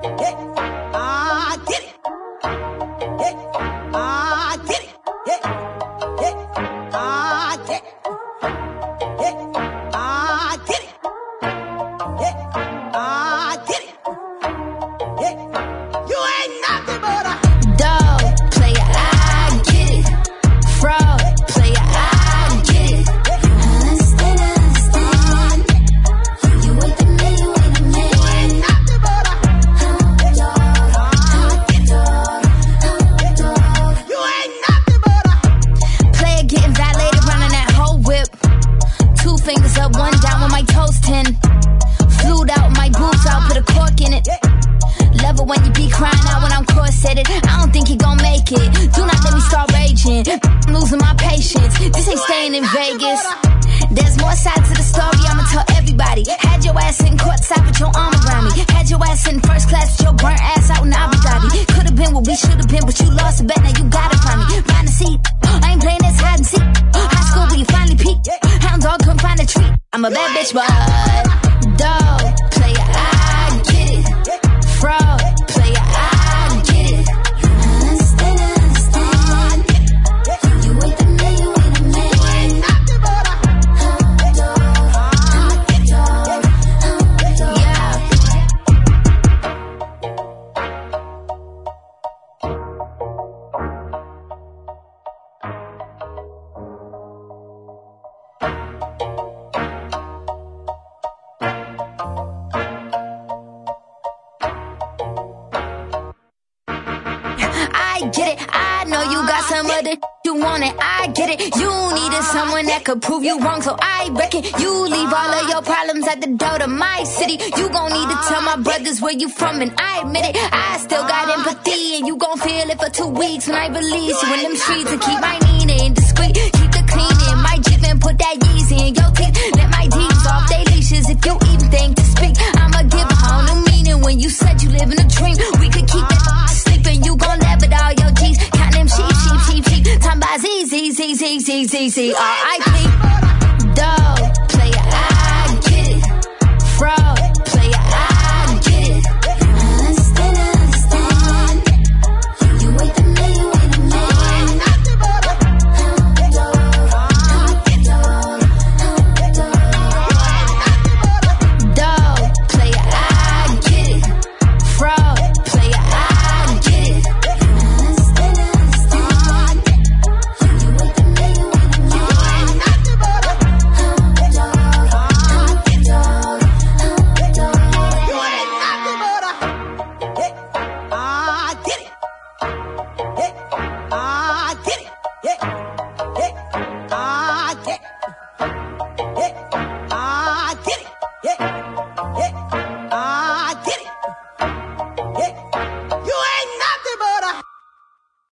I'm a bad bitch, but dog, player, I get it. Fraud, player, I get it. Understand. You with the man, you with the man. You ain't nothing but a I get it, I know you got some other you want it, I get it. You needed someone that could prove you wrong, so I reckon you leave all of your problems at the door to my city. You gon' need to tell my brothers where you from, and I admit it. I still got empathy, and you gon' feel it for 2 weeks when I release you in them streets. And keep my Nina in discreet, keep the cleaning, my Jeep and put that Yeezy in your teeth. Let my D's off they leashes if you even think to speak. I'ma give a whole new meaning when you said you live in a dream. We could keep it sleeping, you gon' laugh at all your G's. Count them sheep. Time by Z.